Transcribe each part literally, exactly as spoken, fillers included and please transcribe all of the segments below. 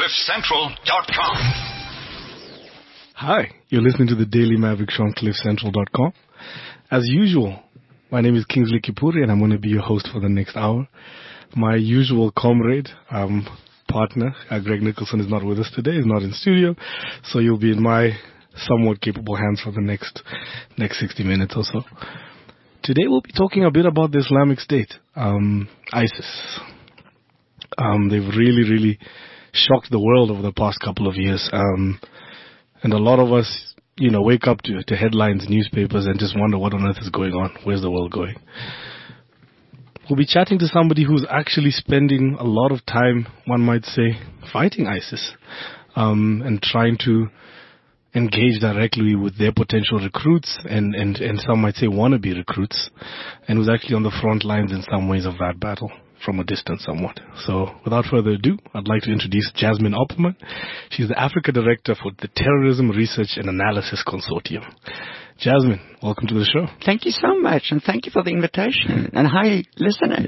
cliff central dot com. Hi, you're listening to the Daily Maverick Show on cliff central dot com. As usual, my name is Kingsley Kipuri, and I'm going to be your host for the next hour. My usual comrade, um, partner, uh, Greg Nicholson, is not with us today. He's not in studio, so you'll be in my somewhat capable hands for the next next sixty minutes or so. Today we'll be talking a bit about the Islamic State, um, ISIS. Um, they've really, really shocked the world over the past couple of years. Um, and a lot of us, you know, wake up to, to headlines, newspapers, and just wonder what on earth is going on. Where's the world going? We'll be chatting to somebody who's actually spending a lot of time, one might say, fighting ISIS, um, and trying to engage directly with their potential recruits and, and, and some might say wannabe recruits, and who's actually on the front lines in some ways of that battle from a distance somewhat. So without further ado, I'd like to introduce Jasmine Opperman. She's the Africa Director for the Terrorism Research and Analysis Consortium. Jasmine, welcome to the show. Thank you so much, and thank you for the invitation. And hi, listeners.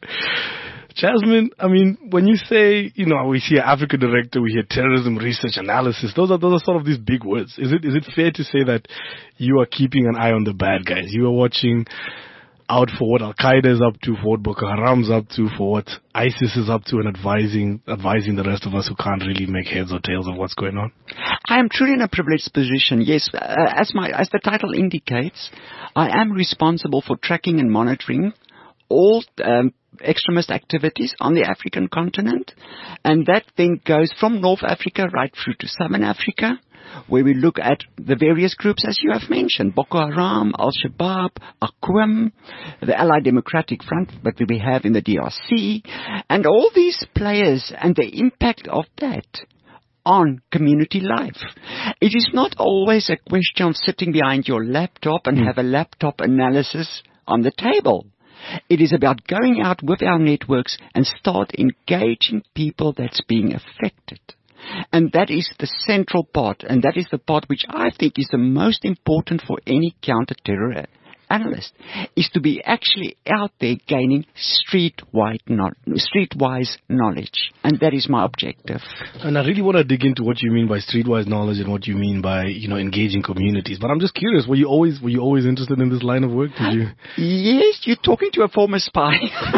Jasmine, I mean, when you say, you know, we see an Africa Director, we hear terrorism research analysis, those are those are sort of these big words. Is it is it fair to say that you are keeping an eye on the bad guys? You are watching out for what Al-Qaeda is up to, for what Boko Haram is up to, for what ISIS is up to, and advising advising the rest of us who can't really make heads or tails of what's going on? I am truly in a privileged position. Yes, uh, as my as the title indicates, I am responsible for tracking and monitoring all um, extremist activities on the African continent, and that then goes from North Africa right through to Southern Africa, where we look at the various groups, as you have mentioned, Boko Haram, Al-Shabaab, Aqim, the Allied Democratic Front that we have in the D R C, and all these players and the impact of that on community life. It is not always a question of sitting behind your laptop and mm. have a laptop analysis on the table. It is about going out with our networks and start engaging people that's being affected. And that is the central part, and that is the part which I think is the most important for any counter-terror analyst, is to be actually out there gaining street-wide no- streetwise knowledge. And that is my objective. And I really want to dig into what you mean by streetwise knowledge and what you mean by, you know, engaging communities. But I'm just curious, were you always were you always interested in this line of work? Did you? Yes, you're talking to a former spy.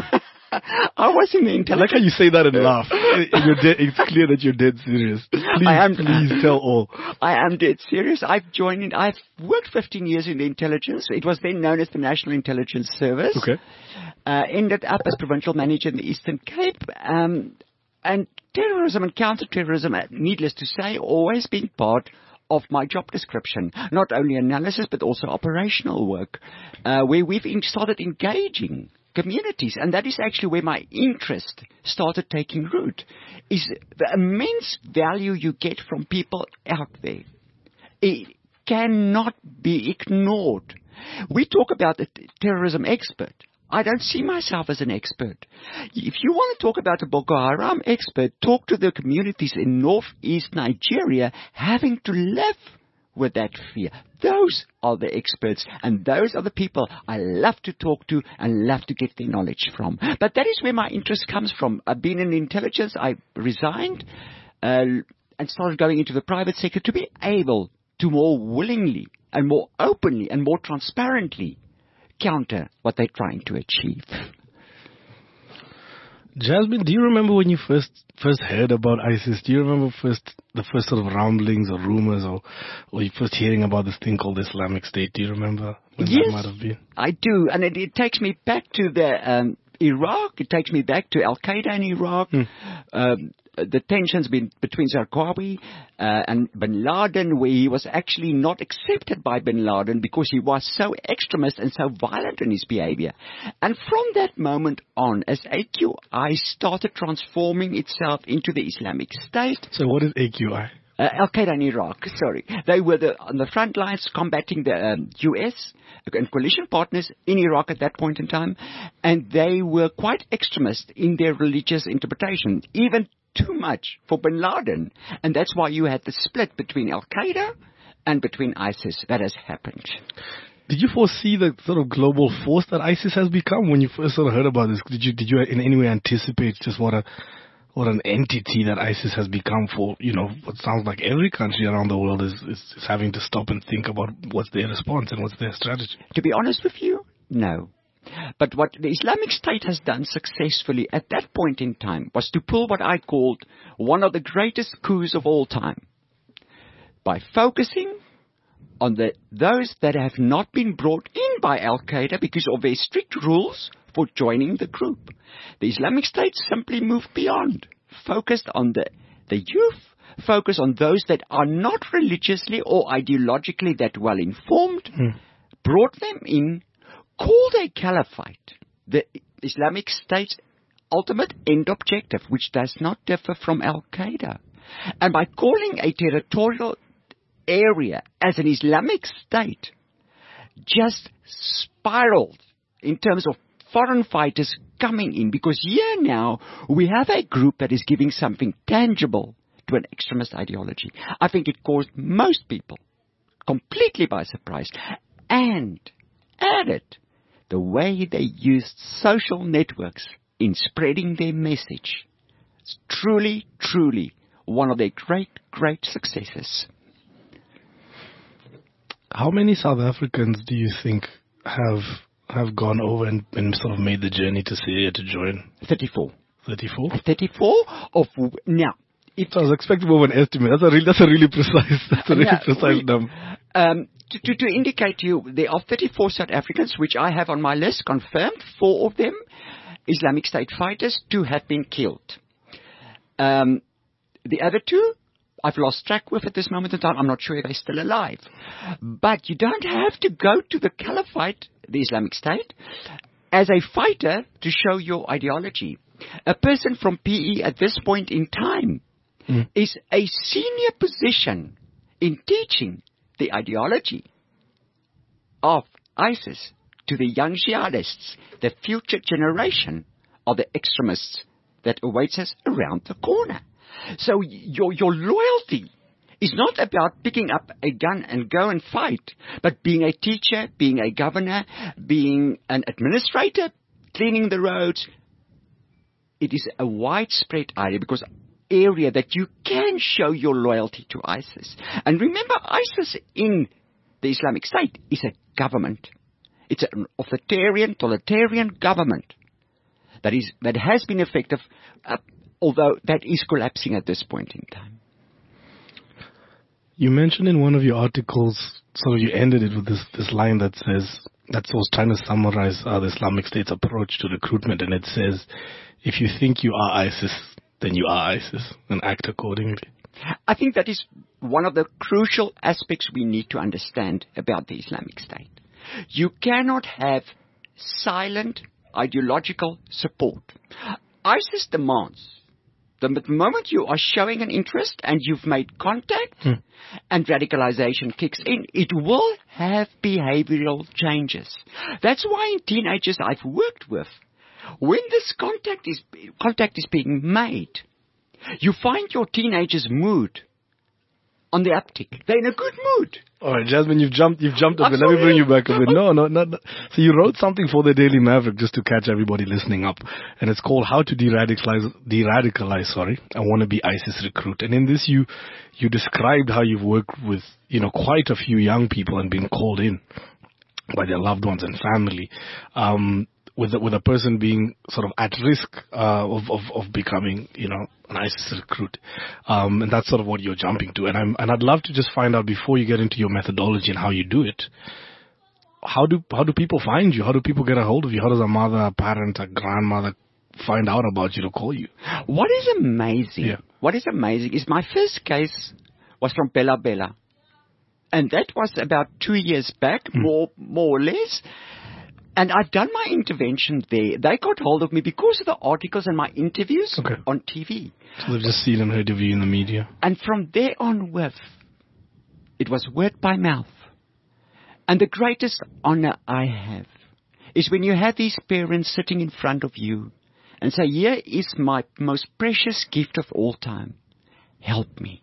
I was in the intelligence. I like how you say that and laugh. You're dead, it's clear that you're dead serious. Please, I am, please tell all. I am dead serious. I've joined in, I've worked fifteen years in the intelligence. It was then known as the National Intelligence Service. Okay. Uh, ended up as provincial manager in the Eastern Cape. Um, and terrorism and counter-terrorism, needless to say, always been part of my job description. Not only analysis, but also operational work, uh, where we've started engaging communities, and that is actually where my interest started taking root, is the immense value you get from people out there. It cannot be ignored. We talk about a terrorism expert. I don't see myself as an expert. If you want to talk about a Boko Haram expert, talk to the communities in northeast Nigeria having to live with that fear. Those are the experts, and those are the people I love to talk to and love to get their knowledge from. But that is where my interest comes from. I've been in intelligence. I resigned uh, and started going into the private sector to be able to more willingly and more openly and more transparently counter what they're trying to achieve. Jasmine, do you remember when you first first heard about ISIS? Do you remember first the first sort of rumblings or rumors, or or you first hearing about this thing called the Islamic State? Do you remember when yes, that might have been? I do, and it, it takes me back to the um, Iraq. It takes me back to Al-Qaeda in Iraq. Hmm. Um, the tensions been between Zarqawi uh, and Bin Laden, where he was actually not accepted by Bin Laden because he was so extremist and so violent in his behavior. And from that moment on, as A Q I started transforming itself into the Islamic State. So what is A Q I? Uh, Al-Qaeda in Iraq, sorry. They were the, on the front lines combating the um, U S and coalition partners in Iraq at that point in time, and they were quite extremist in their religious interpretation, even too much for Bin Laden. And that's why you had the split between Al-Qaeda and between ISIS. That has happened. Did you foresee the sort of global force that ISIS has become when you first sort of heard about this? Did you did you in any way anticipate just what a or an entity that ISIS has become for, you know, what sounds like every country around the world is, is, is having to stop and think about what's their response and what's their strategy? To be honest with you, no. But what the Islamic State has done successfully at that point in time was to pull what I called one of the greatest coups of all time. By focusing on the, those that have not been brought in by Al-Qaeda because of their strict rules for joining the group. The Islamic State simply moved beyond, focused on the, the youth, focused on those that are not religiously or ideologically that well informed, mm. brought them in, called a caliphate, the Islamic State's ultimate end objective, which does not differ from Al-Qaeda. And by calling a territorial area as an Islamic State, just spiraled in terms of foreign fighters coming in, because here now we have a group that is giving something tangible to an extremist ideology. I think it caused most people completely by surprise, and added the way they used social networks in spreading their message. It's truly, truly one of their great, great successes. How many South Africans do you think have have gone over and, and sort of made the journey to Syria to join? thirty-four. thirty-four? thirty-four of, now, It, so I was expecting more of an estimate. That's a really, that's a really precise, that's a really yeah, precise we, number. Um, to, to, to indicate to you, there are thirty-four South Africans, which I have on my list, confirmed. Four of them, Islamic State fighters, two have been killed. Um, the other two, I've lost track with at this moment in time. I'm not sure if they're still alive. But you don't have to go to the caliphate, the Islamic State, as a fighter to show your ideology. A person from P E at this point in time mm. is a senior position in teaching the ideology of ISIS to the young jihadists, the future generation of the extremists that awaits us around the corner. So your your loyalty is not about picking up a gun and go and fight, but being a teacher, being a governor, being an administrator, cleaning the roads. It is a widespread area because area that you can show your loyalty to ISIS. And remember, ISIS in the Islamic State is a government. It's an authoritarian, totalitarian government that is that has been effective, uh, although that is collapsing at this point in time. You mentioned in one of your articles, sort of you ended it with this, this line that says, that was trying to summarize uh, the Islamic State's approach to recruitment, and it says, if you think you are ISIS, then you are ISIS, and act accordingly. I think that is one of the crucial aspects we need to understand about the Islamic State. You cannot have silent ideological support. ISIS demands that the moment you are showing an interest and you've made contact hmm. and radicalization kicks in, it will have behavioral changes. That's why in teenagers I've worked with, when this contact is contact is being made, you find your teenager's mood on the uptick. They're in a good mood. All right, Jasmine, you've jumped, you've jumped a bit. Let me bring you back a bit. No, no, no, no. So you wrote something for the Daily Maverick just to catch everybody listening up, and it's called "How to De-radicalize." De-radicalize, sorry, I want to be ISIS recruit. And in this, you you described how you've worked with you know quite a few young people and been called in by their loved ones and family. Um, with a, with a person being sort of at risk uh, of, of of becoming, you know, an ISIS recruit, um, and that's sort of what you're jumping to. And I'm and I'd love to just find out, before you get into your methodology and how you do it, how do how do people find you? How do people get a hold of you? How does a mother, a parent, a grandmother find out about you to call you? What is amazing? Yeah. What is amazing is my first case was from Bella Bella, and that was about two years back, mm. more more or less. And I've done my intervention there. They got hold of me because of the articles and my interviews okay. on T V. So they've just seen and heard of you in the media. And from there on with, it was word by mouth. And the greatest honor I have is when you have these parents sitting in front of you and say, here is my most precious gift of all time. Help me.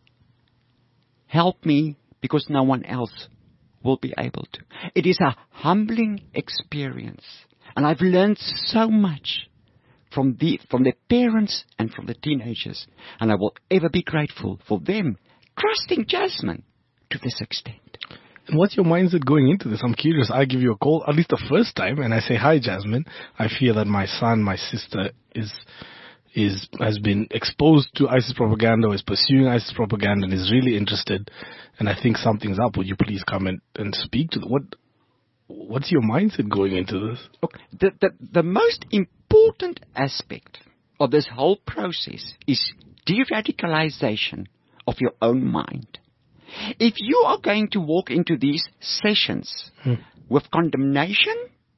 Help me because no one else will be able to. It is a humbling experience. And I've learned so much from the from their parents and from the teenagers. And I will ever be grateful for them trusting Jasmine to this extent. And what's your mindset going into this? I'm curious. I give you a call, at least the first time, and I say, hi, Jasmine. I fear that my son, my sister, is is has been exposed to ISIS propaganda, or is pursuing ISIS propaganda, and is really interested, and I think something's up. Would you please come and, and speak to them? What What's your mindset going into this? Look, the, the, the most important aspect of this whole process is de-radicalization of your own mind. If you are going to walk into these sessions hmm. with condemnation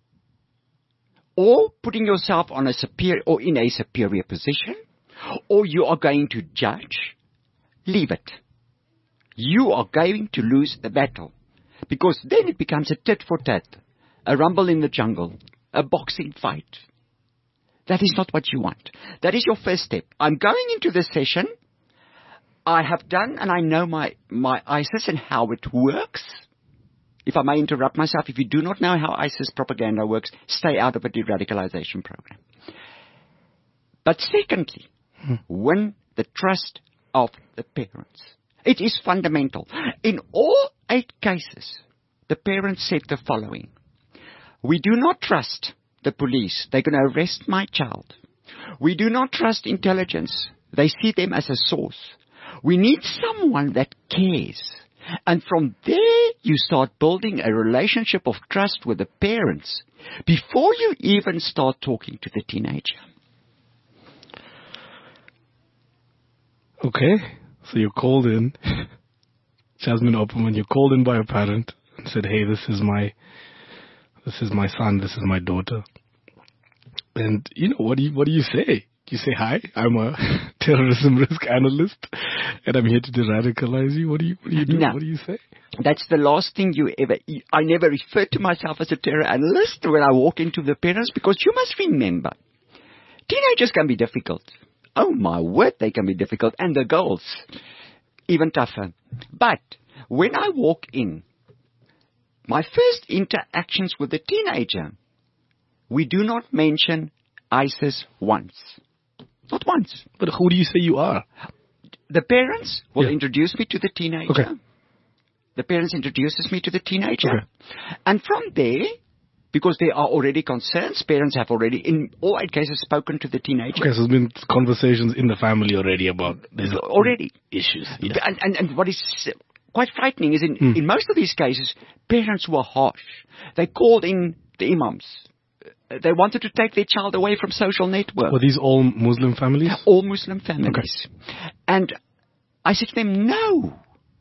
or putting yourself on a superior or in a superior position, or you are going to judge, leave it. You are going to lose the battle, because then it becomes a tit for tat, a rumble in the jungle, a boxing fight. That is not what you want. That is your first step. I'm going into this session. I have done and I know my, my ISIS and how it works. If I may interrupt myself, if you do not know how ISIS propaganda works, stay out of a de-radicalization program. But secondly, hmm. win the trust of the parents. It is fundamental. In all eight cases, the parents said the following: we do not trust the police. They're going to arrest my child. We do not trust intelligence. They see them as a source. We need someone that cares. And from there, you start building a relationship of trust with the parents before you even start talking to the teenager. Okay, so you called in, Jasmine Opperman, you called in by a parent and said, hey, this is my, this is my son, this is my daughter. And, you know, what do you, what do you say? You say, hi, I'm a terrorism risk analyst, and I'm here to de-radicalize you. What do you, what do you do? No, what do you say? That's the last thing you ever... I never refer to myself as a terror analyst when I walk into the parents, because you must remember, teenagers can be difficult. Oh, my word, they can be difficult. And the girls, even tougher. But when I walk in, my first interactions with the teenager, we do not mention ISIS once. Not once. But who do you say you are? The parents will yeah. introduce me to the teenager. Okay. The parents introduces me to the teenager. Okay. And from there, because there are already concerns, parents have already, in all eight cases, spoken to the teenager. Okay, so there's been conversations in the family already about these already issues. Yeah. And, and, and what is quite frightening is in, mm. in most of these cases, parents were harsh. They called in the imams. They wanted to take their child away from social network. Were these all Muslim families? All Muslim families. Okay. And I said to them, no.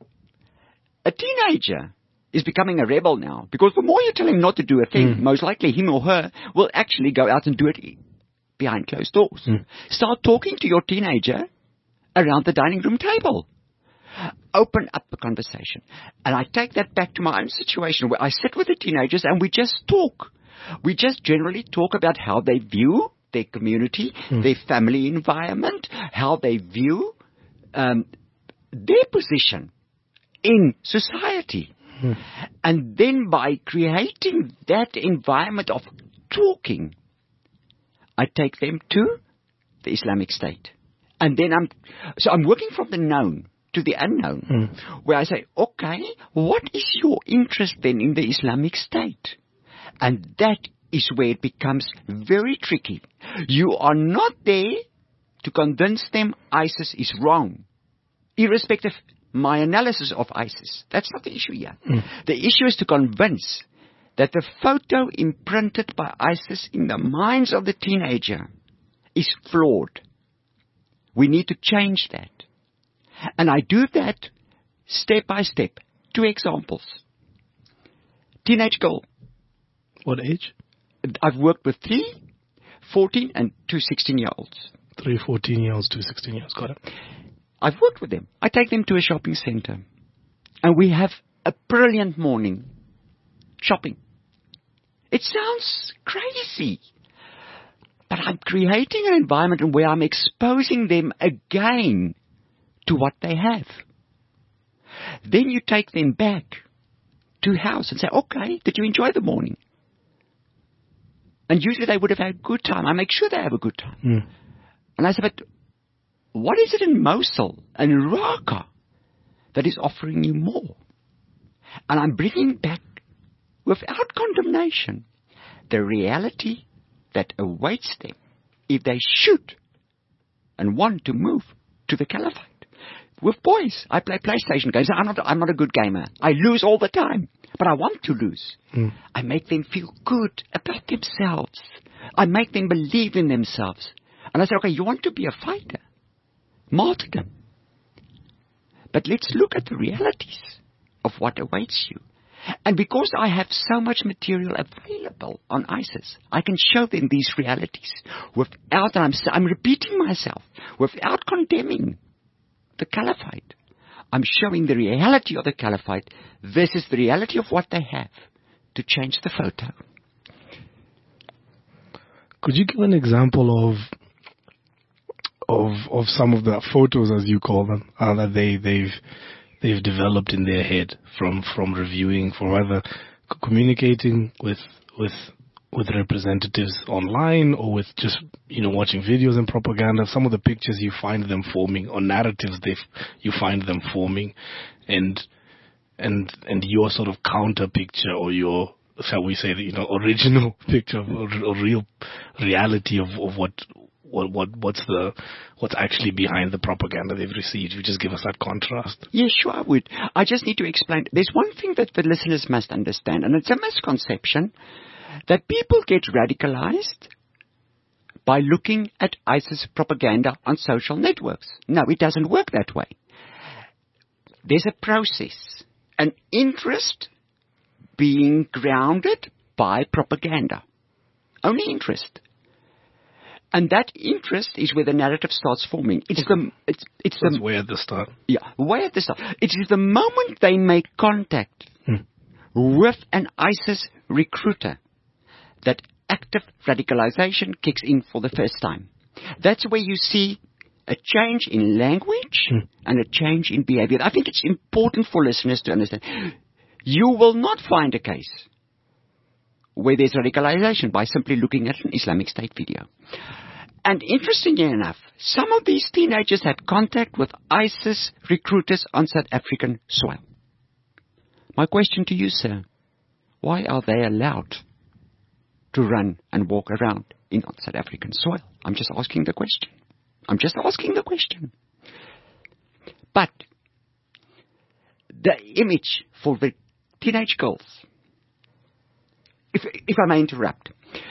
A teenager is becoming a rebel now, because the more you tell him not to do a thing, mm. most likely him or her will actually go out and do it behind closed doors. Mm. Start talking to your teenager around the dining room table. Open up the conversation. And I take that back to my own situation, where I sit with the teenagers and we just talk. We just generally talk about how they view their community, mm. their family environment, how they view um, their position in society. Mm. And then by creating that environment of talking, I take them to the Islamic State. And then I'm, so I'm working from the known to the unknown, mm. where I say, okay, what is your interest then in the Islamic State? And that is where it becomes very tricky. You are not there to convince them ISIS is wrong, irrespective of my analysis of ISIS. That's not the issue here. Mm. The issue is to convince that the photo imprinted by ISIS in the minds of the teenager is flawed. We need to change that. And I do that step by step. Two examples. Teenage girl. What age? I've worked with three, fourteen, and two sixteen-year-olds. Three fourteen-year-olds, two sixteen-year-olds. Got it. I've worked with them. I take them to a shopping center. And we have a brilliant morning shopping. It sounds crazy. But I'm creating an environment where I'm exposing them again to what they have. Then you take them back to house and say, okay, did you enjoy the morning? And usually they would have had a good time. I make sure they have a good time. Mm. And I said, but what is it in Mosul and Raqqa that is offering you more? And I'm bringing back, without condemnation, the reality that awaits them if they shoot and want to move to the caliphate. With boys, I play PlayStation games. I'm not, I'm not a good gamer. I lose all the time, but I want to lose. Mm. I make them feel good about themselves. I make them believe in themselves. And I say, okay, you want to be a fighter? Martyrdom. But let's look at the realities of what awaits you. And because I have so much material available on ISIS, I can show them these realities without, and I'm, I'm repeating myself, without condemning the caliphate. I'm showing the reality of the caliphate. This is the reality of what they have to change the photo. Could you give an example of of of some of the photos, as you call them, uh, that they they've they've developed in their head from from reviewing, from either communicating with with with representatives online or with just, you know, watching videos and propaganda? Some of the pictures you find them forming, or narratives they you find them forming, and and and your sort of counter picture, or your, shall we say, you know, original picture or, or real reality of, of what what what what's the what's actually behind the propaganda they've received. You just give us that contrast. Yeah, sure, I would. I just need to explain. There's one thing that the listeners must understand, and it's a misconception, that people get radicalized by looking at ISIS propaganda on social networks. No, it doesn't work that way. There's a process, an interest being grounded by propaganda. Only interest. And that interest is where the narrative starts forming. It's the it's it's That's the way at the start. Yeah, way at the start. It is the moment they make contact Hmm. with an ISIS recruiter that active radicalization kicks in for the first time. That's where you see a change in language Hmm. and a change in behavior. I think it's important for listeners to understand. You will not find a case where there's radicalization by simply looking at an Islamic State video. And interestingly enough, some of these teenagers had contact with ISIS recruiters on South African soil. My question to you, sir, why are they allowed to run and walk around in South African soil? I'm just asking the question. I'm just asking the question. But the image for the teenage girls, if, if I may interrupt,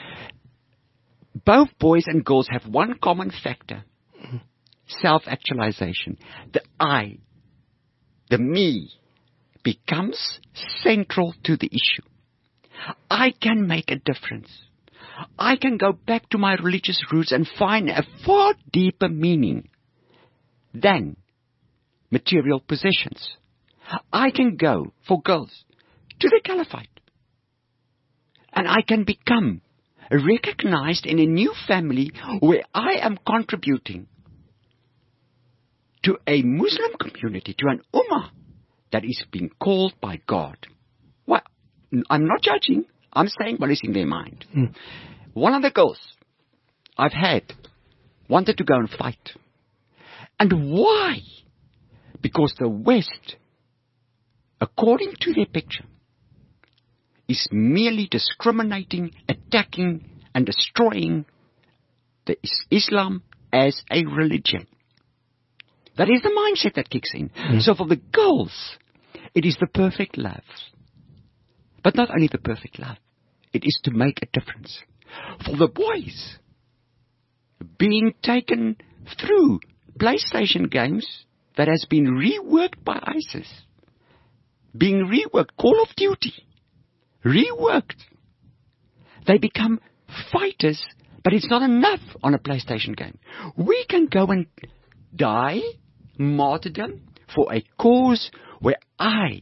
both boys and girls have one common factor: self-actualization. The I, the me, becomes central to the issue. I can make a difference. I can go back to my religious roots and find a far deeper meaning than material possessions. I can go, for girls, to the caliphate. And I can become recognized in a new family where I am contributing to a Muslim community, to an ummah that is being called by God. Well, I'm not judging. I'm saying what is in their mind. Mm. One of the girls I've had wanted to go and fight. And why? Because the West, according to their picture, is merely discriminating, attacking, and destroying the Islam as a religion. That is the mindset that kicks in. Mm. So for the girls, it is the perfect love. But not only the perfect love, it is to make a difference. For the boys, being taken through PlayStation games that has been reworked by ISIS, being reworked, Call of Duty, reworked. They become fighters, but it's not enough on a PlayStation game. We can go and die, martyrdom, for a cause where I,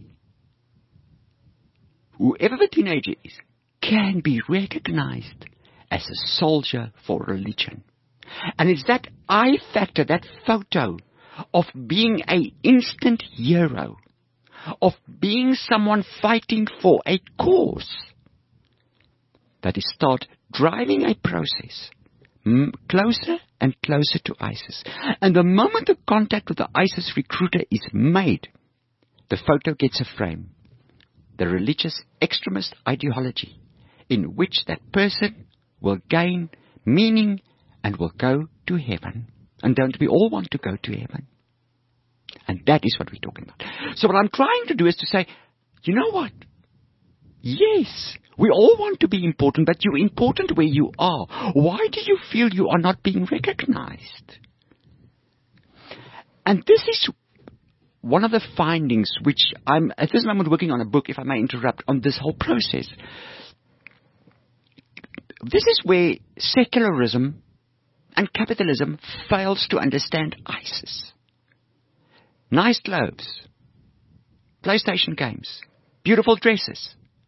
whoever the teenager is, can be recognized as a soldier for religion. And it's that I factor, that photo of being an instant hero, of being someone fighting for a cause, that is start driving a process mm, closer and closer to ISIS. And the moment the contact with the ISIS recruiter is made, the photo gets a frame. The religious extremist ideology in which that person will gain meaning and will go to heaven. And don't we all want to go to heaven? And that is what we're talking about. So what I'm trying to do is to say, you know what? Yes, we all want to be important, but you're important where you are. Why do you feel you are not being recognized? And this is one of the findings which I'm at this moment working on a book, if I may interrupt, on this whole process. This is where secularism and capitalism fails to understand ISIS. Nice clothes, PlayStation games, beautiful dresses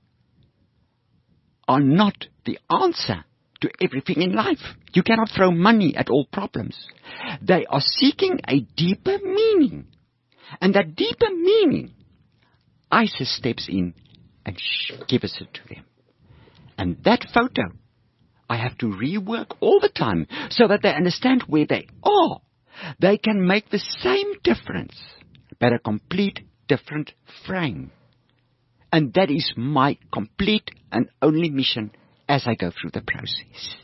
are not the answer to everything in life. You cannot throw money at all problems. They are seeking a deeper meaning. And that deeper meaning, ISIS steps in and gives it to them. And that photo, I have to rework all the time so that they understand where they are. They can make the same difference, but a complete different frame. And that is my complete and only mission as I go through the process.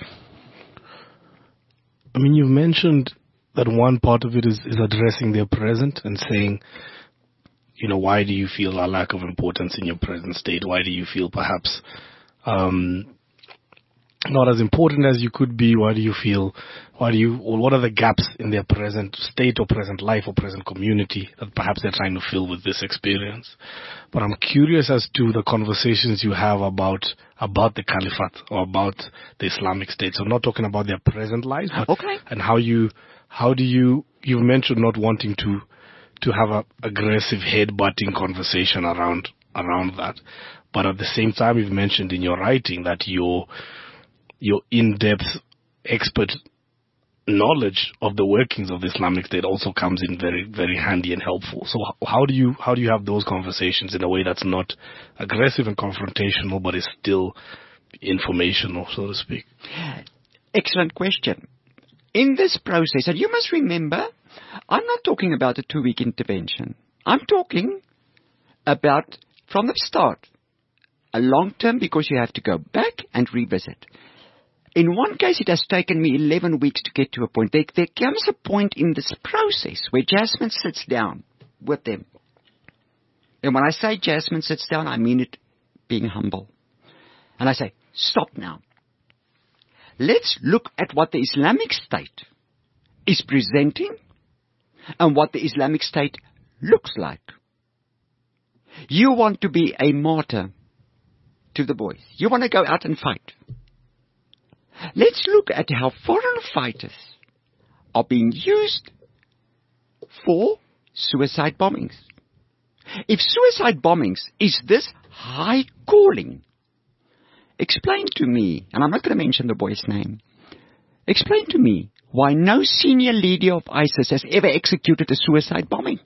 I mean, you've mentioned that one part of it is, is addressing their present and saying, you know, why do you feel a lack of importance in your present state? Why do you feel perhaps um, not as important as you could be? Why do you feel, why do you, or what are the gaps in their present state or present life or present community that perhaps they're trying to fill with this experience? But I'm curious as to the conversations you have about, about the caliphate or about the Islamic State. So I'm not talking about their present lives, but okay. and how you, how do you, you've mentioned not wanting to, to have a aggressive head-butting conversation around, around that. But at the same time, you've mentioned in your writing that your, your in-depth expert knowledge of the workings of the Islamic State also comes in very, very handy and helpful. So how do you, how do you have those conversations in a way that's not aggressive and confrontational, but is still informational, so to speak? Excellent question. In this process, and you must remember, I'm not talking about a two-week intervention. I'm talking about, from the start, a long term, because you have to go back and revisit. In one case, it has taken me eleven weeks to get to a point. There, there comes a point in this process where Jasmine sits down with them. And when I say Jasmine sits down, I mean it being humble. And I say, stop now. Let's look at what the Islamic State is presenting and what the Islamic State looks like. You want to be a martyr to the boys. You want to go out and fight. Let's look at how foreign fighters are being used for suicide bombings. If suicide bombings is this high calling, explain to me, and I'm not going to mention the boy's name, explain to me why no senior leader of ISIS has ever executed a suicide bombing.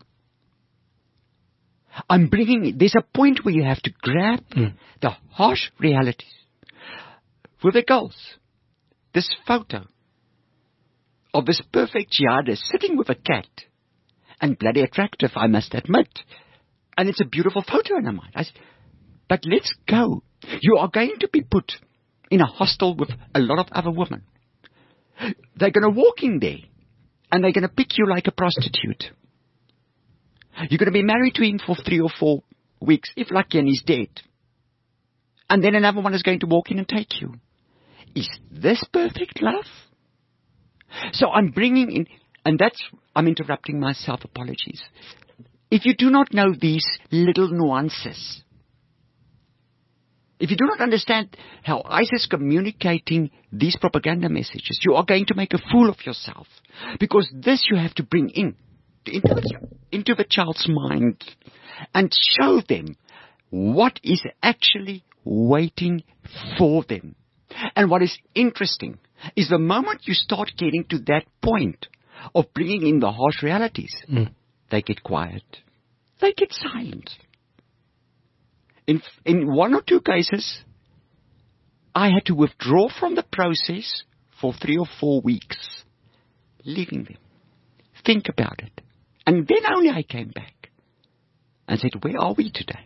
I'm bringing, there's a point where you have to grab mm. the harsh realities. With the girls, this photo of this perfect jihadist sitting with a cat, and bloody attractive, I must admit, and it's a beautiful photo in her mind. I said, but let's go. You are going to be put in a hostel with a lot of other women. They're going to walk in there, and they're going to pick you like a prostitute. You're going to be married to him for three or four weeks, if lucky, and he's dead. And then another one is going to walk in and take you. Is this perfect love? So I'm bringing in, and that's, I'm interrupting myself, apologies. If you do not know these little nuances, if you do not understand how ISIS is communicating these propaganda messages, you are going to make a fool of yourself. Because this you have to bring in, into the, into the child's mind, and show them what is actually waiting for them. And what is interesting is the moment you start getting to that point of bringing in the harsh realities, mm. they get quiet. They get silent. In, in one or two cases, I had to withdraw from the process for three or four weeks, leaving them. Think about it. And then only I came back and said, where are we today?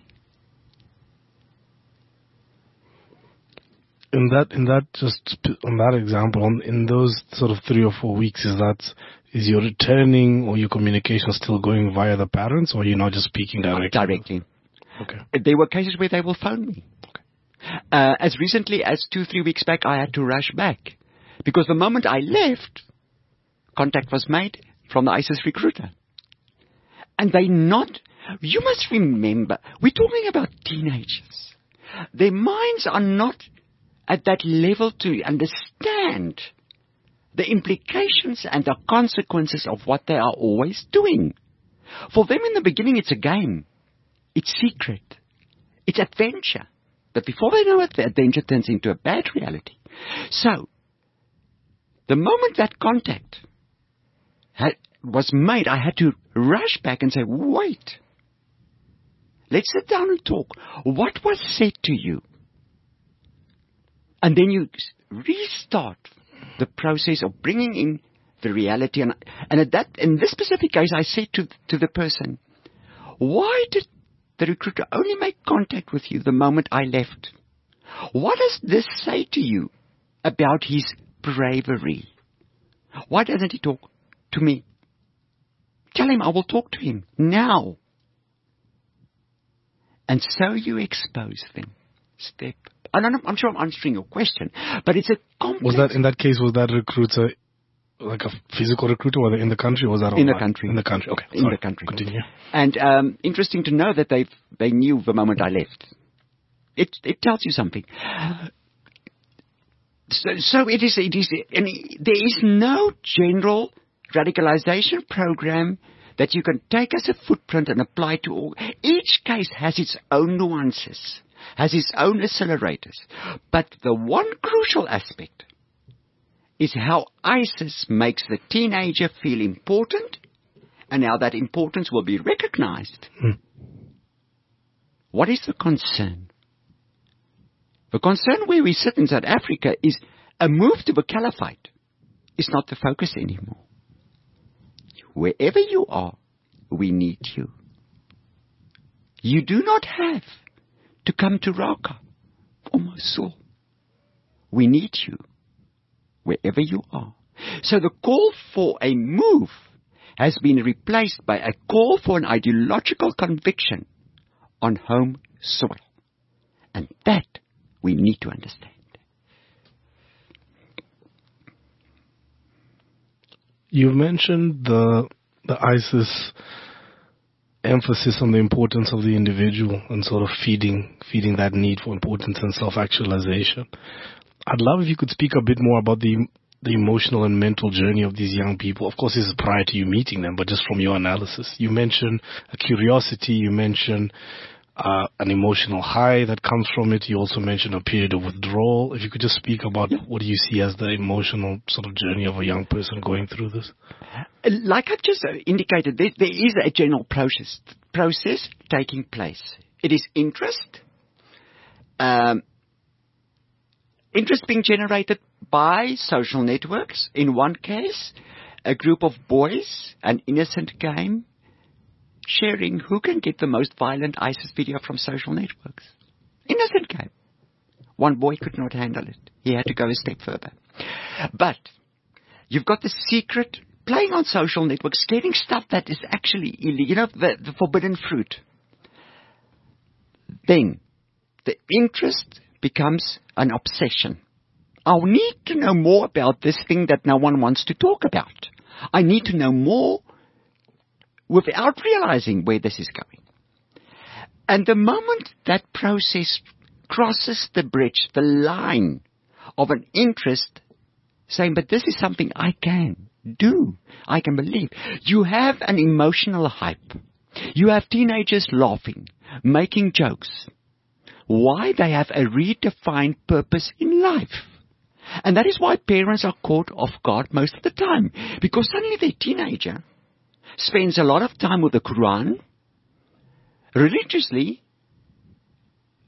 In that, in that, just on that example, on, in those sort of three or four weeks, is that, is your returning or your communication still going via the parents, or you're not just speaking directly? Directly. Okay. There were cases where they will phone me. Okay. Uh, as recently as two, three weeks back, I had to rush back. Because the moment I left, contact was made from the ISIS recruiter. And they not, you must remember, we're talking about teenagers. Their minds are not at that level to understand the implications and the consequences of what they are always doing. For them in the beginning, it's a game. It's secret. It's adventure. But before they know it, the adventure turns into a bad reality. So, the moment that contact had, was made, I had to rush back and say, wait. Let's sit down and talk. What was said to you? And then you restart the process of bringing in the reality. And, and at that, in this specific case, I said to, to the person, why did the recruiter only make contact with you the moment I left? What does this say to you about his bravery? Why doesn't he talk to me? Tell him I will talk to him now. And so you expose them. Step. And I'm, I'm sure I'm answering your question, but it's a complex. Was that, in that case, was that recruiter like a physical recruiter, or in the country, or was that online? In the country. In the country, okay. In Sorry. the country. Continue. And um, interesting to know that they they knew the moment I left. It it tells you something. So, so it is. It is. And there is no general radicalization program that you can take as a footprint and apply to all. Each case has its own nuances, has its own accelerators. But the one crucial aspect is how ISIS makes the teenager feel important, and how that importance will be recognized. Hmm. What is the concern? The concern where we sit in South Africa is a move to the caliphate is not the focus anymore. Wherever you are, we need you. You do not have to come to Raqqa or Mosul. We need you wherever you are. So the call for a move has been replaced by a call for an ideological conviction on home soil. And that we need to understand. You mentioned the the ISIS emphasis on the importance of the individual and sort of feeding feeding that need for importance and self-actualization. I'd love if you could speak a bit more about the the emotional and mental journey of these young people. Of course, this is prior to you meeting them, but just from your analysis. You mentioned a curiosity, you mentioned uh, an emotional high that comes from it. You also mentioned a period of withdrawal. If you could just speak about Yeah. what do you see as the emotional sort of journey of a young person going through this? Like I've just indicated, there, there is a general process, process taking place. It is interest, um, interest being generated by social networks. In one case, a group of boys, an innocent game, sharing who can get the most violent ISIS video from social networks. Innocent game. One boy could not handle it. He had to go a step further. But you've got the secret playing on social networks, getting stuff that is actually illegal, you know, the, the forbidden fruit. Then the interest becomes an obsession. I need to know more about this thing that no one wants to talk about. I need to know more without realizing where this is going. And the moment that process crosses the bridge, the line of an interest, saying, but this is something I can do, I can believe. You have an emotional hype. You have teenagers laughing, making jokes. Why? They have a redefined purpose in life. And that is why parents are caught off guard most of the time. Because suddenly their teenager spends a lot of time with the Quran, religiously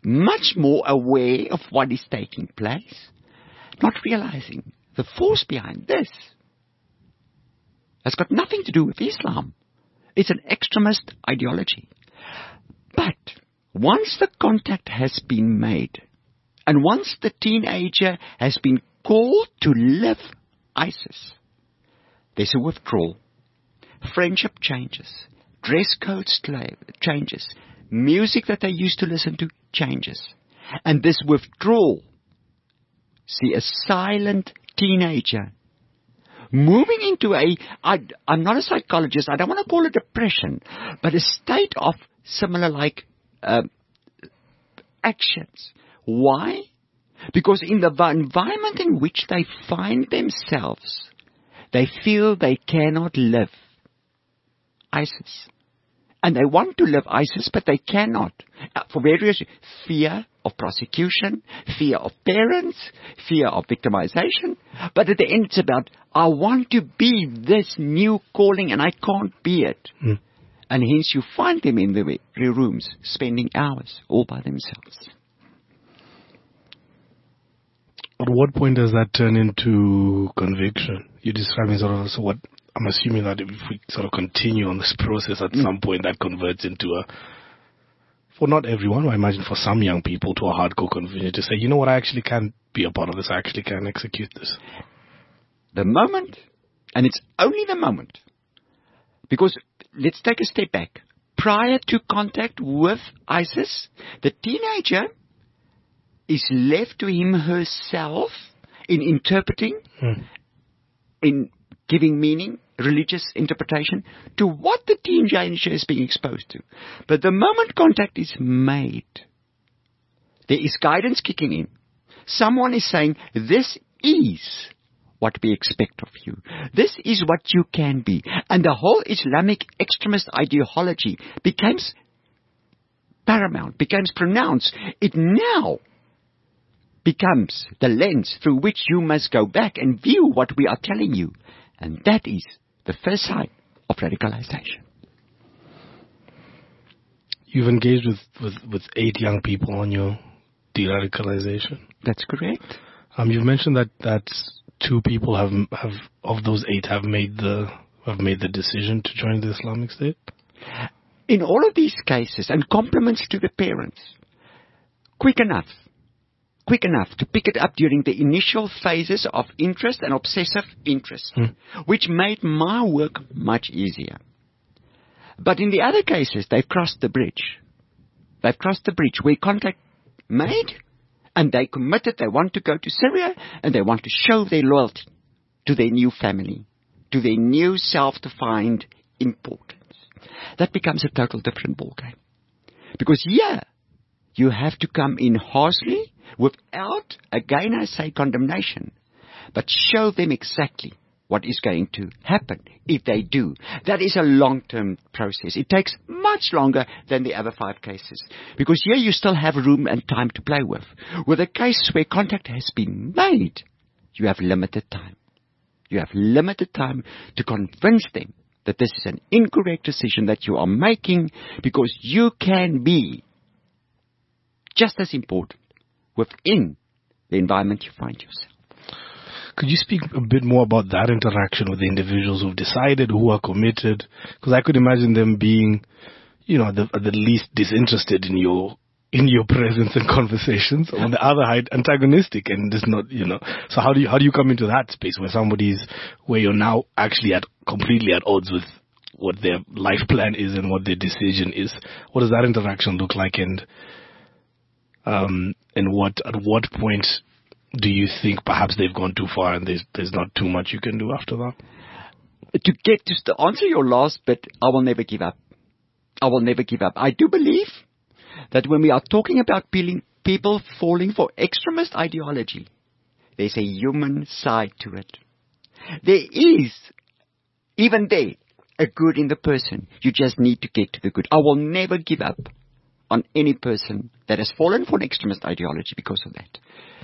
much more aware of what is taking place, not realizing the force behind this has got nothing to do with Islam. It's an extremist ideology. But once the contact has been made, and once the teenager has been called to live ISIS, there's a withdrawal. Friendship changes. Dress code changes. Music that they used to listen to changes. And this withdrawal, see a silent teenager moving into a, I, I'm not a psychologist, I don't want to call it depression, but a state of similar like uh, actions. Why? Because in the environment in which they find themselves, they feel they cannot live ISIS. And they want to live ISIS, but they cannot. Uh, for various reasons. Fear of prosecution, fear of parents, fear of victimization. But at the end it's about, I want to be this new calling and I can't be it. Mm. And hence you find them in the rooms, spending hours all by themselves. At what point does that turn into conviction? You're describing sort of so what I'm assuming that if we sort of continue on this process, at mm. some point that converts into a, for not everyone, I imagine for some young people, to a hardcore conviction to say, you know what, I actually can be a part of this, I actually can execute this. The moment, and it's only the moment, because let's take a step back. Prior to contact with ISIS, the teenager is left to him herself in interpreting, mm. in giving meaning, religious interpretation, to what the teenager is being exposed to. But the moment contact is made, there is guidance kicking in. Someone is saying, this is what we expect of you. This is what you can be. And the whole Islamic extremist ideology becomes paramount, becomes pronounced. It now becomes the lens through which you must go back and view what we are telling you. And that is the first sign of radicalization. You've engaged with, with, with eight young people on your de-radicalization. That's correct. Um, you've mentioned that, that two people have have of those eight have made the have made the decision to join the Islamic State. In all of these cases, and compliments to the parents, quick enough. quick enough to pick it up during the initial phases of interest and obsessive interest, hmm. which made my work much easier. But in the other cases, they've crossed the bridge. They've crossed the bridge where contact made, and they committed, they want to go to Syria, and they want to show their loyalty to their new family, to their new self-defined importance. That becomes a total different ballgame. Because here, you have to come in harshly, without, again I say, condemnation, but show them exactly what is going to happen if they do. That is a long-term process. It takes much longer than the other five cases, because here you still have room and time to play with. With a case where contact has been made, you have limited time. You have limited time to convince them that this is an incorrect decision that you are making, because you can be just as important within the environment you find yourself. Could you speak a bit more about that interaction with the individuals who've decided, who are committed? Because I could imagine them being, you know, the, the least disinterested in your in your presence and conversations. On the other hand, antagonistic and just not, you know. So how do you how do you come into that space where somebody's where you're now actually at completely at odds with what their life plan is and what their decision is? What does that interaction look like, and um and what at what point do you think perhaps they've gone too far and there's there's not too much you can do after that? To get just to answer your last bit, I will never give up. I will never give up. I do believe that when we are talking about people falling for extremist ideology, there's a human side to it. There is, even there, a good in the person. You just need to get to the good. I will never give up on any person that has fallen for an extremist ideology because of that.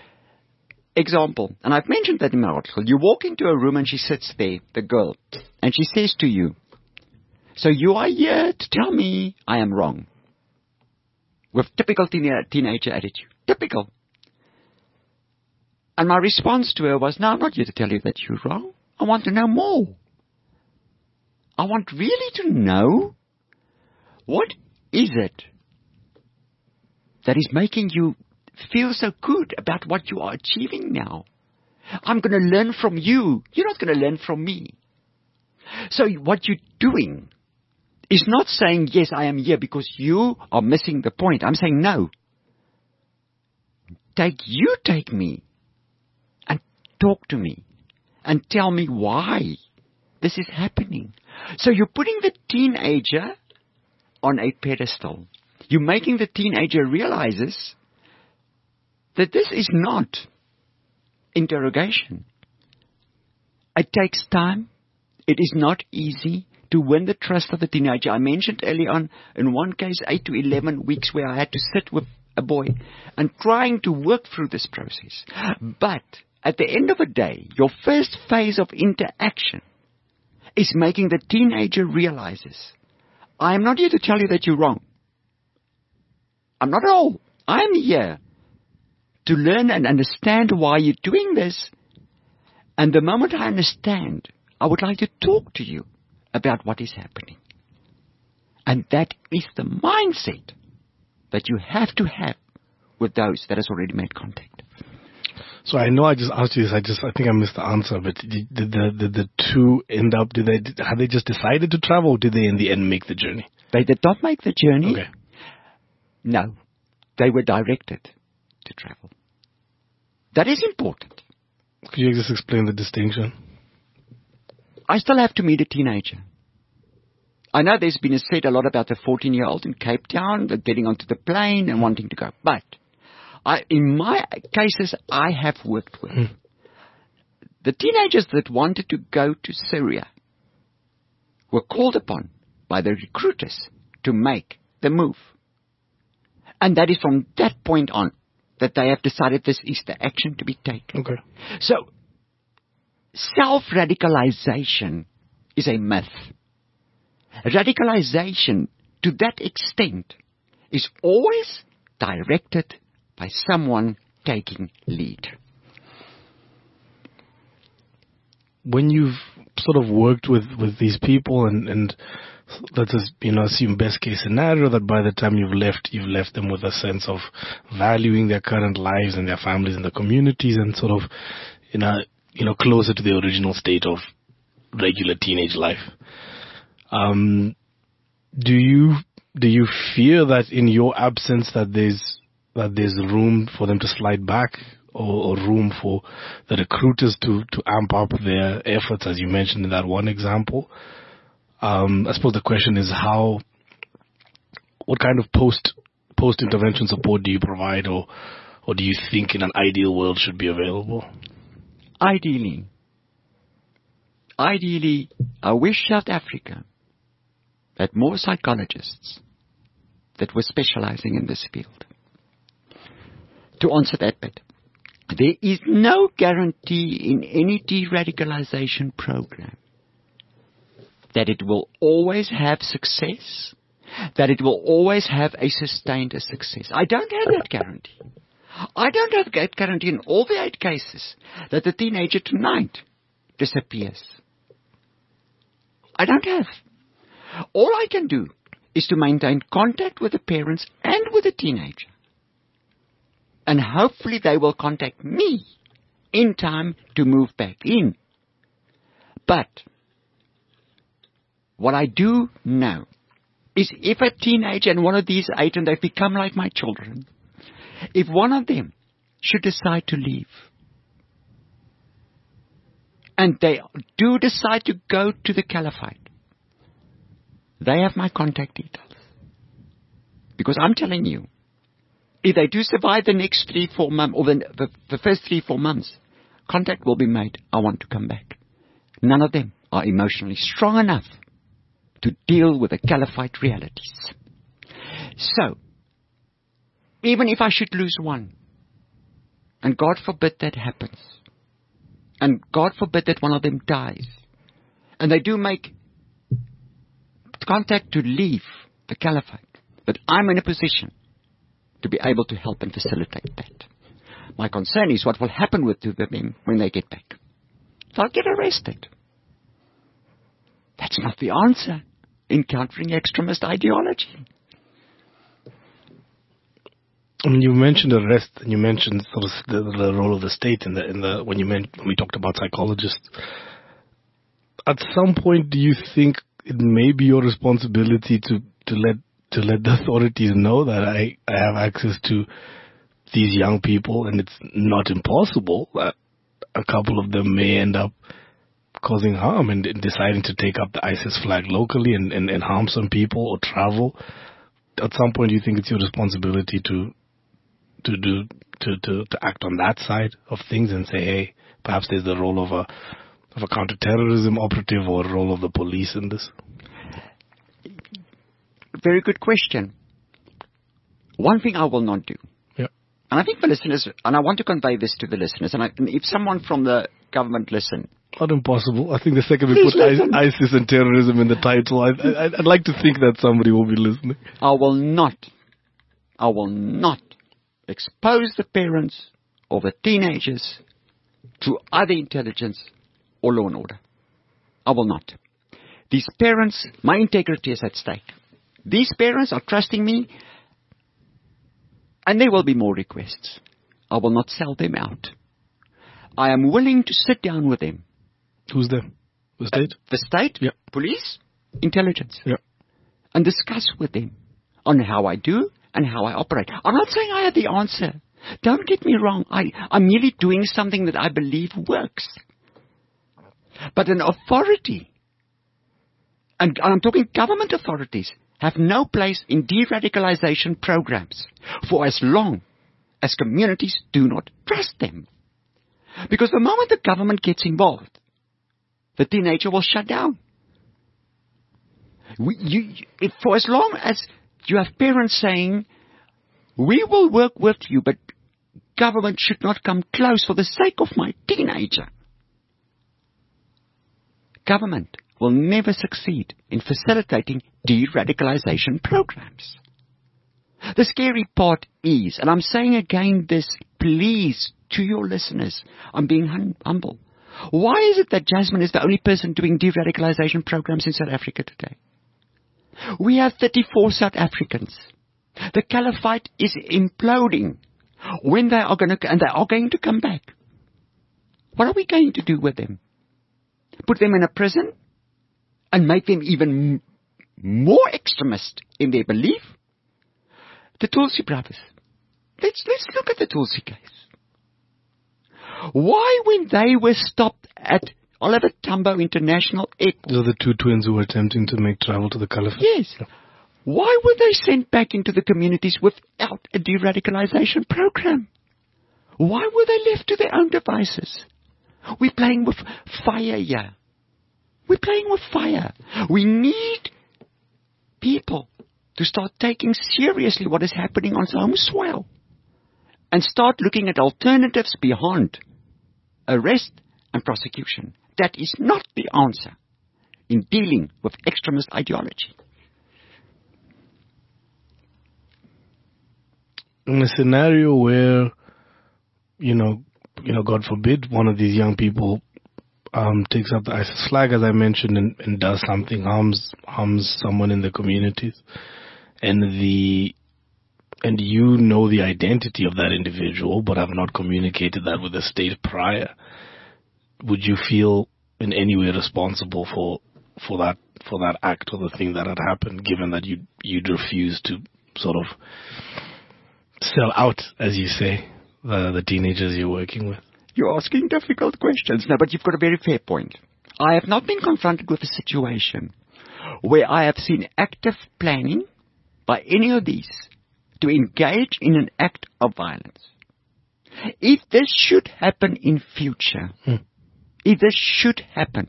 Example, and I've mentioned that in my article. You walk into a room and she sits there, the girl, and she says to you, "So you are here to tell me I am wrong." with typical teen- teenager attitude. Typical. And my response to her was, no, I'm not here to tell you that you're wrong. I want to know more. I want really to know, what is it that is making you feel so good about what you are achieving now? I'm going to learn from you. You're not going to learn from me. So what you're doing is not saying, yes, I am here because you are missing the point. I'm saying, no. Take you, take me, and talk to me, and tell me why this is happening. So you're putting the teenager on a pedestal. You're making the teenager realizes that this is not interrogation. It takes time. It is not easy to win the trust of the teenager. I mentioned early on, in one case, eight to eleven weeks where I had to sit with a boy and trying to work through this process. But at the end of the day, your first phase of interaction is making the teenager realizes, I am not here to tell you that you're wrong. I'm not at all. I'm here to learn and understand why you're doing this. And the moment I understand, I would like to talk to you about what is happening. And that is the mindset that you have to have with those that has already made contact. So I know I just asked you this. I just I think I missed the answer. But did, did the did the two end up? Did they did, had they just decided to travel, or did they in the end make the journey? They did not make the journey. Okay. No, they were directed to travel. That is important. Could you just explain the distinction? I still have to meet a teenager. I know there's been said a lot about the fourteen-year-old in Cape Town, getting onto the plane and wanting to go. But I, in my cases, I have worked with Hmm. the teenagers that wanted to go to Syria were called upon by the recruiters to make the move. And that is from that point on that they have decided this is the action to be taken. Okay. So, self-radicalization is a myth. Radicalization, to that extent, is always directed by someone taking lead. When you've sort of worked with, with these people and, and let's just, you know, assume best case scenario that by the time you've left, you've left them with a sense of valuing their current lives and their families and the communities and sort of, you know, you know, closer to the original state of regular teenage life. Um, do you, do you fear that in your absence that there's, that there's room for them to slide back or, or room for the recruiters to, to amp up their efforts, as you mentioned in that one example? Um, I suppose the question is how, what kind of post, post-intervention support do you provide, or, or do you think in an ideal world should be available? Ideally, ideally, I wish South Africa had more psychologists that were specializing in this field. To answer that bit, there is no guarantee in any de-radicalization program that it will always have success, that it will always have a sustained success. I don't have that guarantee. I don't have that guarantee in all the eight cases that the teenager tonight disappears. I don't have. All I can do is to maintain contact with the parents and with the teenager. And hopefully they will contact me in time to move back in. But what I do know is if a teenager and one of these eight, and they've become like my children, if one of them should decide to leave, and they do decide to go to the caliphate, they have my contact details. Because I'm telling you, if they do survive the next three, four months, or the, the, the first three, four months, contact will be made. I want to come back. None of them are emotionally strong enough to deal with the caliphate realities. So, even if I should lose one, and God forbid that happens, and God forbid that one of them dies, and they do make contact to leave the caliphate, but I'm in a position to be able to help and facilitate that. My concern is what will happen with to them when they get back. They'll get arrested. That's not the answer in countering extremist ideology. I mean, you mentioned arrest, and you mentioned sort of the, the role of the state in the in the when you meant when we talked about psychologists. At some point, do you think it may be your responsibility to, to let to let the authorities know that I, I have access to these young people, and it's not impossible that a couple of them may end up causing harm and, and deciding to take up the ISIS flag locally and, and, and harm some people or travel? At some point, do you think it's your responsibility to to do to, to, to act on that side of things and say, hey, perhaps there's the role of a of a counterterrorism operative or a role of the police in this? Very good question. One thing I will not do, yeah. and I think the listeners, and I want to convey this to the listeners, and, I, and if someone from the government listen. Not impossible. I think the second we put I, ISIS and terrorism in the title, I, I, I'd like to think that somebody will be listening. I will not, I will not expose the parents or the teenagers to either intelligence or law and order. I will not. These parents, my integrity is at stake. These parents are trusting me, and there will be more requests. I will not sell them out. I am willing to sit down with them. Who's them? The state? Uh, the state, yeah. Police, intelligence, yeah. And discuss with them on how I do and how I operate. I'm not saying I have the answer. Don't get me wrong. I, I'm merely doing something that I believe works. But an authority, and, and I'm talking government authorities, have no place in de-radicalization programs for as long as communities do not trust them. Because the moment the government gets involved, the teenager will shut down. We, you, if, for as long as you have parents saying, we will work with you, but government should not come close for the sake of my teenager. Government will never succeed in facilitating de-radicalization programs. The scary part is, and I'm saying again this, please, to your listeners, I'm being hum- humble. Why is it that Jasmine is the only person doing de-radicalization programs in South Africa today? We have thirty-four South Africans. The caliphate is imploding. When they are going to, and they are going to come back, what are we going to do with them? Put them in a prison and make them even m- more extremist in their belief? The Tulsi brothers. Let's, let's look at the Tulsi case. Why, when they were stopped at Oliver Tambo International Airport... Those are the two twins who were attempting to make travel to the caliphate. Yes. Yeah. Why were they sent back into the communities without a de-radicalization program? Why were they left to their own devices? We're playing with fire here. We're playing with fire. We need people to start taking seriously what is happening on home soil and start looking at alternatives beyond arrest and prosecution. That is not the answer in dealing with extremist ideology. In a scenario where, you know, you know, God forbid, one of these young people um, takes up the ISIS flag, as I mentioned, and, and does something, harms harms someone in the communities, and the and you know the identity of that individual, but have not communicated that with the state prior, would you feel in any way responsible for for that for that act or the thing that had happened, given that you you'd refused to sort of sell out, as you say, the, the teenagers you're working with? You're asking difficult questions. No, but you've got a very fair point. I have not been confronted with a situation where I have seen active planning by any of these to engage in an act of violence. If this should happen in future, hmm. if this should happen,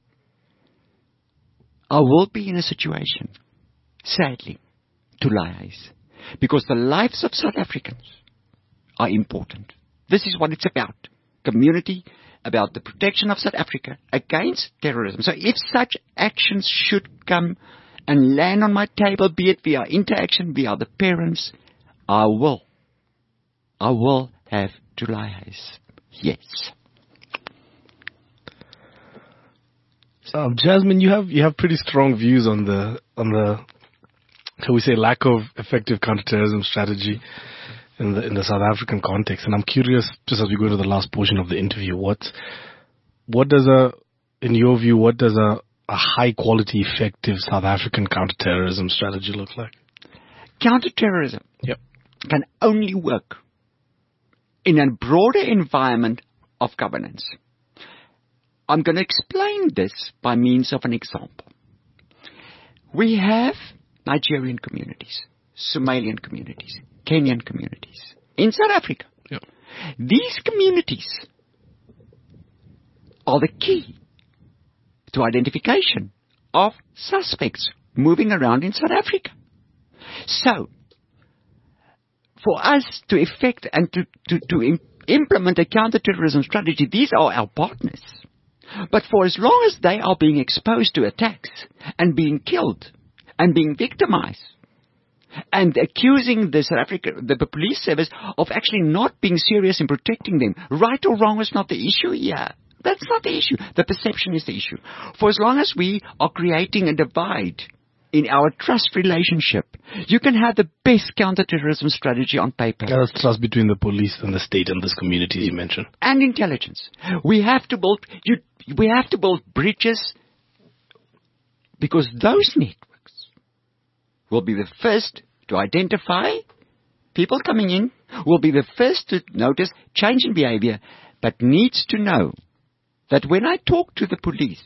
I will be in a situation, sadly, to lies. Because the lives of South Africans are important. This is what it's about. Community, about the protection of South Africa against terrorism. So if such actions should come and land on my table, be it via interaction, via the parents, I will. I will have July's. Yes. Um, Jasmine, you have you have pretty strong views on the on the, shall we say, lack of effective counterterrorism strategy in the in the South African context. And I'm curious, just as we go to the last portion of the interview, what what does a, in your view, what does a, a high quality, effective South African counterterrorism strategy look like? Counterterrorism Yep. can only work in a broader environment of governance. I'm going to explain this by means of an example. We have Nigerian communities, Somalian communities, Kenyan communities in South Africa. Yep. These communities are the key to identification of suspects moving around in South Africa. So, for us to effect and to, to, to im- implement a counterterrorism strategy, these are our partners. But for as long as they are being exposed to attacks and being killed and being victimized and accusing the South Africa, the, the police service of actually not being serious in protecting them, right or wrong is not the issue here. That's not the issue. The perception is the issue. For as long as we are creating a divide in our trust relationship, you can have the best counterterrorism strategy on paper. That's trust between the police and the state and this community you mentioned. And intelligence. We have to build, you, we have to build bridges, because those networks will be the first to identify people coming in, will be the first to notice change in behavior, but needs to know that when I talk to the police,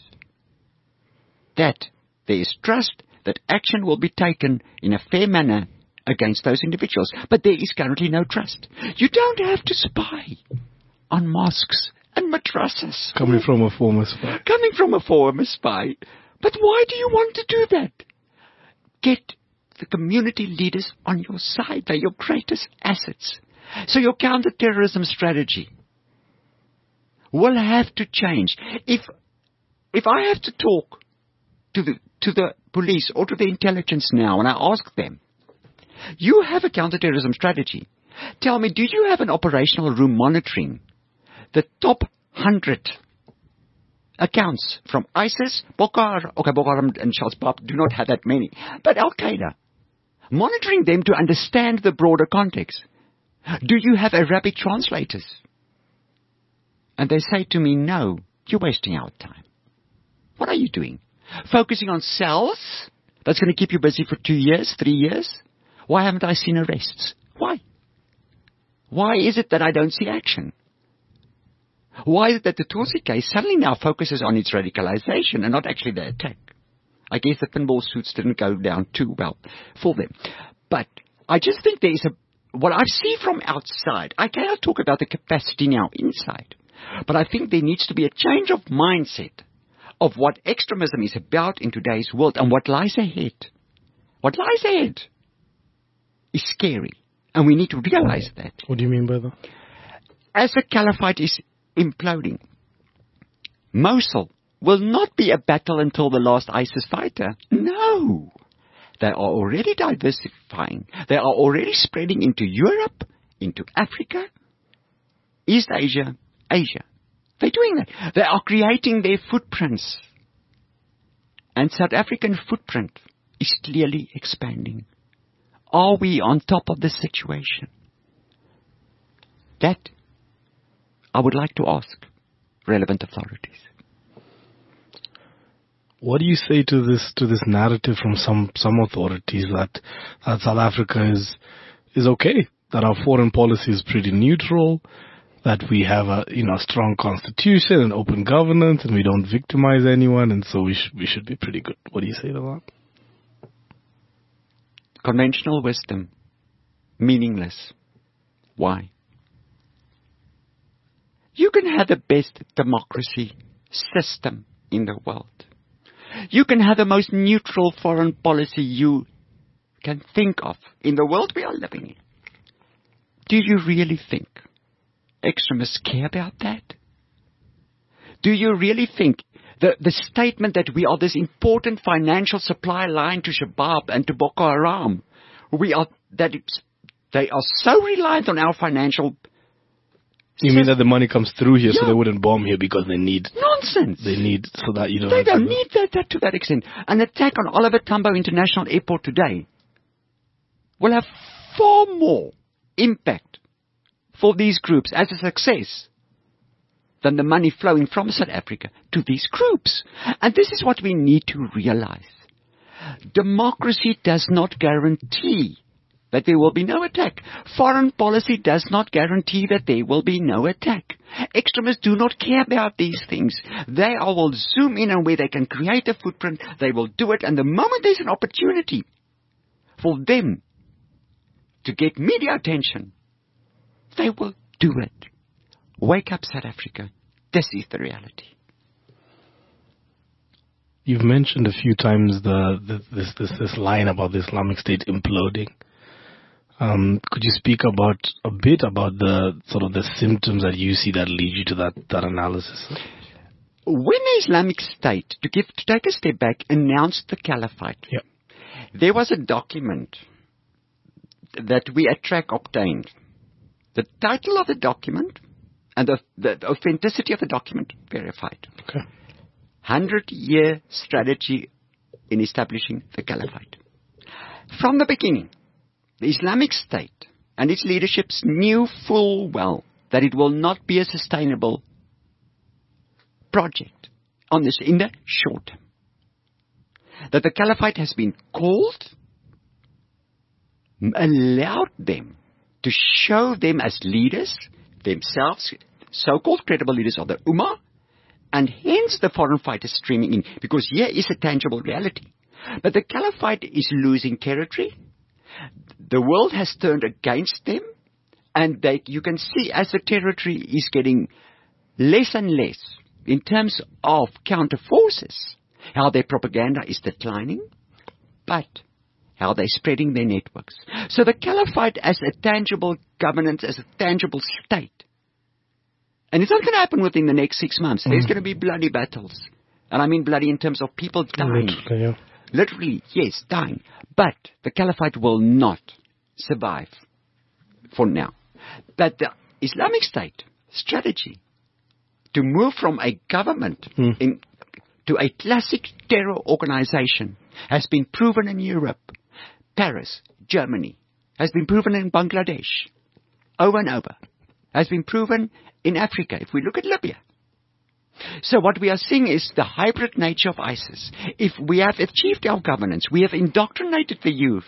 that there is trust, that action will be taken in a fair manner against those individuals. But there is currently no trust. You don't have to spy on mosques and madrasas. Coming from a former spy. Coming from a former spy. But why do you want to do that? Get the community leaders on your side. They're your greatest assets. So your counterterrorism strategy will have to change. If if I have to talk to the to the police or to the intelligence now, and I ask them, you have a counterterrorism strategy. Tell me, do you have an operational room monitoring the top hundred accounts from ISIS, Boko Haram, okay, Boko Haram and Al-Shabaab do not have that many, but Al-Qaeda, monitoring them to understand the broader context? Do you have Arabic translators? And they say to me, no, you're wasting our time. What are you doing? Focusing on cells? That's going to keep you busy for two years, three years? Why haven't I seen arrests? Why? Why is it that I don't see action? Why is it that the Tutsi case suddenly now focuses on its radicalization and not actually the attack? I guess the pinball suits didn't go down too well for them. But I just think there is a, what I see from outside, I cannot talk about the capacity now inside, but I think there needs to be a change of mindset of what extremism is about in today's world and what lies ahead. What lies ahead is scary, and we need to realize that. What do you mean by that? As the caliphate is imploding, Mosul will not be a battle until the last ISIS fighter. No. They are already diversifying. They are already spreading into Europe, into Africa, East Asia, Asia. They're doing that. They are creating their footprints. And South African footprint is clearly expanding. Are we on top of the situation? That I would like to ask relevant authorities. What do you say to this to this narrative from some, some authorities that, that South Africa is is okay, that our foreign policy is pretty neutral, that we have a you know strong constitution and open governance, and we don't victimize anyone, and so we should we should be pretty good? What do you say to that? Conventional wisdom, meaningless. Why? You can have the best democracy system in the world. You can have the most neutral foreign policy you can think of in the world we are living in. Do you really think extremists care about that? Do you really think the, the statement that we are this important financial supply line to Shabaab and to Boko Haram, we are, that it's They are so reliant on our financial. You mean that the money comes through here, Yeah. so they wouldn't bomb here because they need, Nonsense. they need, so that you don't. They have to don't go- need that, that to that extent. An attack on Oliver Tambo International Airport today will have far more impact for these groups as a success than the money flowing from South Africa to these groups. And this is what we need to realize. Democracy does not guarantee that there will be no attack. Foreign policy does not guarantee that there will be no attack. Extremists do not care about these things. They are, will zoom in on where they can create a footprint. They will do it. And the moment there's an opportunity for them to get media attention, they will do it. Wake up, South Africa. This is the reality. You've mentioned a few times the, the this, this this line about the Islamic State imploding. Um, could you speak about a bit about the sort of the symptoms that you see that lead you to that, that analysis? When the Islamic State, to give to take a step back, announced the Caliphate, Yep. there was a document that we at Track obtained. The title of the document and the, the authenticity of the document verified. Okay. Hundred-year strategy in establishing the Caliphate. From the beginning, the Islamic State and its leaderships knew full well that it will not be a sustainable project on this in the short term. That the Caliphate has been called, allowed them to show them as leaders, themselves, so-called credible leaders of the Ummah, and hence the foreign fighters streaming in, because here is a tangible reality. But the Caliphate is losing territory. The world has turned against them, and they, you can see as the territory is getting less and less in terms of counter forces, how their propaganda is declining, but how they're spreading their networks. So the Caliphate as a tangible governance, as a tangible state, and it's not going to happen within the next six months. Mm. There's going to be bloody battles. And I mean bloody in terms of people dying. Literally, yeah. Literally, yes, dying. But the Caliphate will not survive for now. But the Islamic State strategy to move from a government mm. in, to a classic terror organization has been proven in Europe, Paris, Germany, has been proven in Bangladesh, over and over, has been proven in Africa, if we look at Libya. So what we are seeing is the hybrid nature of ISIS. If we have achieved our governance, we have indoctrinated the youth,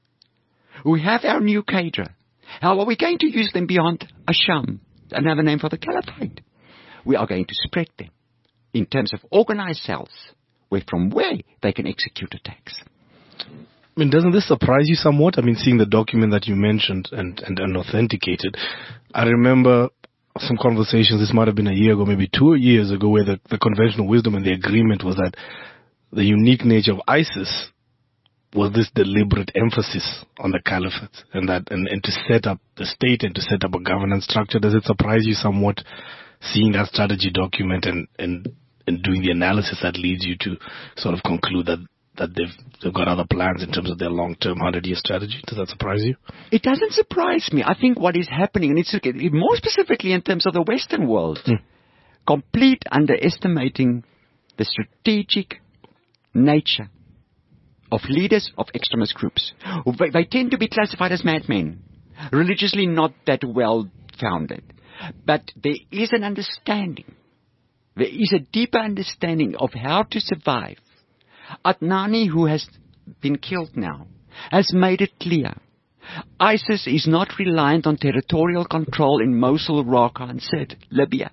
we have our new cadre, how are we going to use them beyond Asham, another name for the Caliphate? We are going to spread them in terms of organized cells, where from where they can execute attacks. I mean, doesn't this surprise you somewhat? I mean, seeing the document that you mentioned and, and, and authenticated, I remember some conversations, this might have been a year ago, maybe two years ago, where the, the conventional wisdom and the agreement was that the unique nature of ISIS was this deliberate emphasis on the caliphate and that and, and to set up the state and to set up a governance structure. Does it surprise you somewhat seeing that strategy document and, and, and doing the analysis that leads you to sort of conclude that that they've they've got other plans in terms of their long-term hundred-year strategy? Does that surprise you? It doesn't surprise me. I think what is happening, and it's more specifically in terms of the Western world, mm. complete underestimating the strategic nature of leaders of extremist groups. They, they tend to be classified as madmen, religiously not that well-founded. But there is an understanding. There is a deeper understanding of how to survive. Adnani, who has been killed now, has made it clear. ISIS is not reliant on territorial control in Mosul, Raqqa, and Sirte, Libya.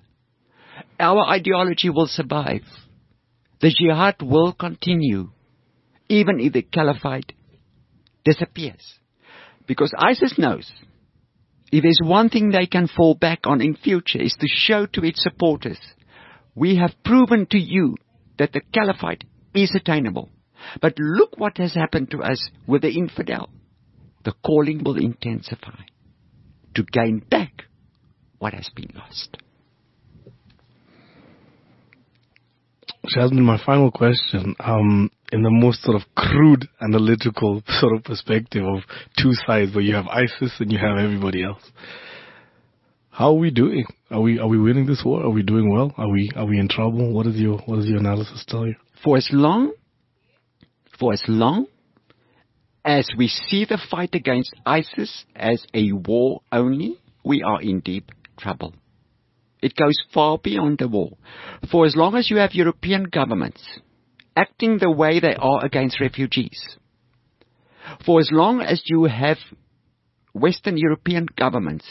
Our ideology will survive. The jihad will continue, even if the caliphate disappears. Because ISIS knows, if there's one thing they can fall back on in future, is to show to its supporters, we have proven to you that the caliphate is attainable. But look what has happened to us with the infidel. The calling will intensify to gain back what has been lost. Jasmine, my final question, um, in the most sort of crude analytical sort of perspective of two sides where you have ISIS and you have everybody else. How are we doing? Are we are we winning this war? Are we doing well? Are we are we in trouble? What is your what does your analysis tell you? For as long for as long as we see the fight against ISIS as a war only, we are in deep trouble. It goes far beyond the war. For as long as you have European governments acting the way they are against refugees, for as long as you have Western European governments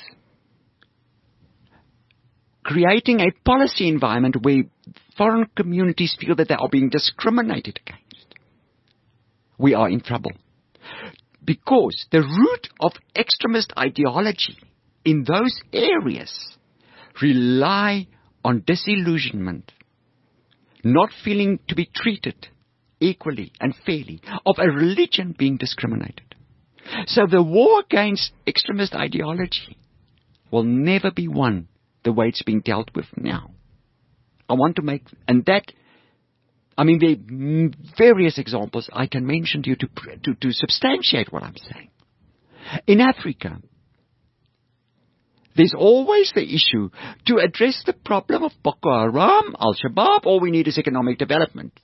creating a policy environment where foreign communities feel that they are being discriminated against, we are in trouble. Because the root of extremist ideology in those areas rely on disillusionment, not feeling to be treated equally and fairly, of a religion being discriminated. So the war against extremist ideology will never be won the way it's being dealt with now. I want to make, and that, I mean, there are various examples I can mention to you to, to, to substantiate what I'm saying. In Africa, there's always the issue to address the problem of Boko Haram, Al-Shabaab. All we need is economic development.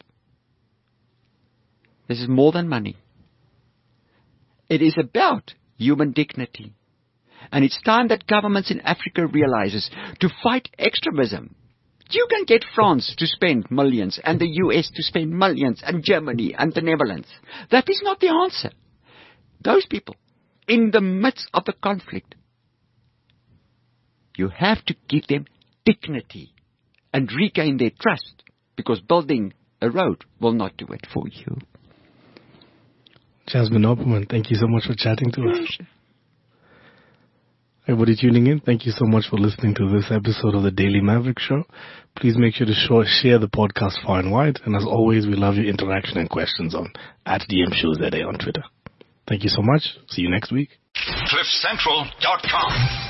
This is more than money. It is about human dignity. And it's time that governments in Africa realizes to fight extremism. You can get France to spend millions, and the U S to spend millions, and Germany and the Netherlands. That is not the answer. Those people, in the midst of the conflict, you have to give them dignity and regain their trust, because building a road will not do it for you. Jasmine Opperman, thank you so much for chatting to us. Everybody tuning in, thank you so much for listening to this episode of the Daily Maverick Show. Please make sure to show, share the podcast far and wide. And as always, we love your interaction and questions on at D M Shows Z A on Twitter. Thank you so much. See you next week. cliff central dot com